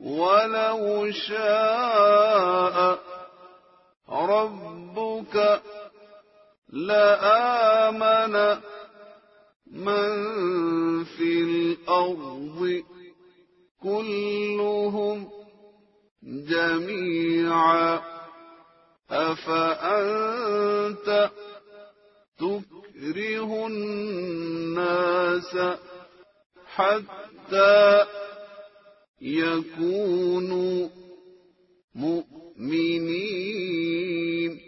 ولو شاء ربك لآمن من في الأرض كلهم جميعا أفأنت تكره الناس حتى يكونوا مؤمنين